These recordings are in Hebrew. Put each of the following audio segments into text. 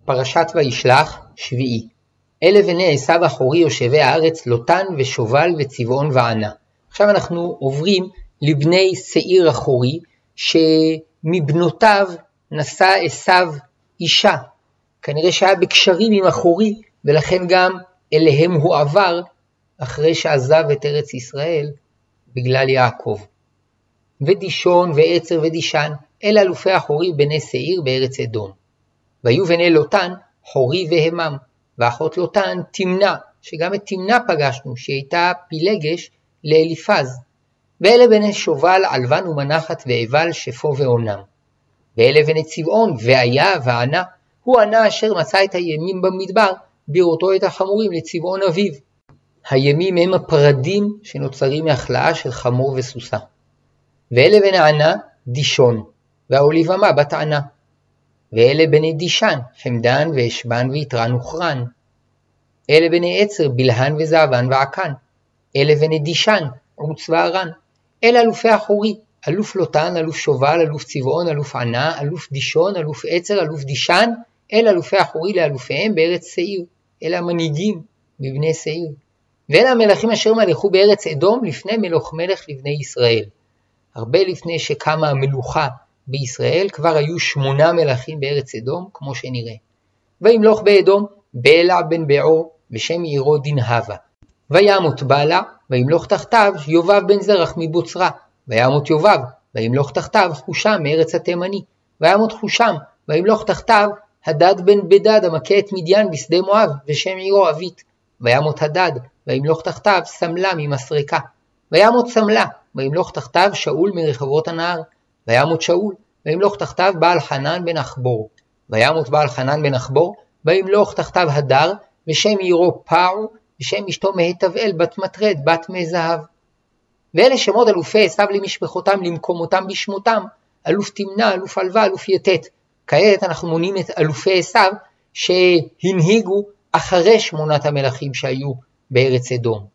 פרשת וישלח, שביעי. אלה בני עשיו אחורי יושבי הארץ, לוטן ושובל וצבעון וענה. עכשיו אנחנו עוברים לבני שעיר אחורי, שמבנותיו נשא עשיו אישה. כנראה שהיה בקשרים עם אחורי, ולכן גם אליהם הוא עבר, אחרי שעזב את ארץ ישראל, בגלל יעקב. ודישון ועצר ודישן, אלה אלופי אחורי בני שעיר בארץ אדום. והיו בני לוטן חורי והמם, ואחות לוטן תמנה, שגם את תמנה פגשנו, שהייתה פילגש לאליפז. ואלה בני שובל עלבן ומנחת ואבל שפו ועונם. ואלה בני צבעון והיה וענה, הוא ענה אשר מצא את הימים במדבר, בראותו את החמורים לצבעון אביו. הימים הם הפרדים שנוצרים מהחלאה של חמור וסוסה. ואלה בני ענה דישון, והאוליבמה בת ענה. ואלה בני דישן, חמדן ואשבן ויתרן וחרן. אלה בני עצר, בלהן וזעבן ועקן. אלה בני דישן, עוץ וערן. אלה אלופי אחורי, אלוף לוטן, אלוף שובל, אלוף צבעון, אלוף ענה, אלוף דישון, אלוף עצר, אלוף דישן. אלה אלופי אחורי לאלופיהם בארץ שעיר. אלה המנהיגים מבני שעיר. ואלה המלכים אשר מלכו בארץ אדום לפני מלך לבני ישראל. הרבה לפני שקמה המלוכה בישראל כבר היו 8 מלכים בארץ אדום, כמו שנראה. וימלוך באדום בלע בן בעור ושם עירו דינהבה. וימות בלע וימלוך תחתיו יובב בן זרח מבוצרה. וימות יובב וימלוך תחתיו חושם מארץ התימני. וימות חושם וימלוך תחתיו הדד בן בדד המכה את מדיין בשדה מואב ושם עירו אבית. וימות הדד וימלוך תחתיו סמלה ממסרקה. וימות סמלה וימלוך תחתיו שאול מרחבות הנהר. וימות שאול וימלוך תחתיו בעל חנן בן אחבור. וימות בעל חנן בן אחבור וימלוך תחתיו הדר ושם עירו פעו ושם אשתו מהתבאל בת מטרד בת מי זהב. ואלה שמות אלופי עשיו למשפחותם למקומותם בשמותם, אלוף תמנה, אלוף עלווה, אלוף יתת. כעת אנחנו מונים את אלופי עשיו שהנהיגו אחרי 8 המלכים שהיו בארץ אדום.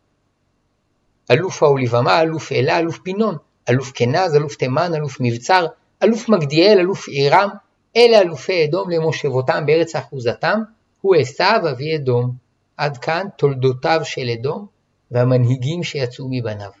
אלוף האוליבמה, אלוף אלה, אלוף פינון, אלוף כנז, אלוף תימן, אלוף מבצר, אלוף מגדיאל, אלוף עירם. אלה אלופי אדום למושבותם בארץ אחוזתם, הוא עשיו אבי אדום. עד כאן תולדותיו של אדום והמנהיגים שיצאו מבניו.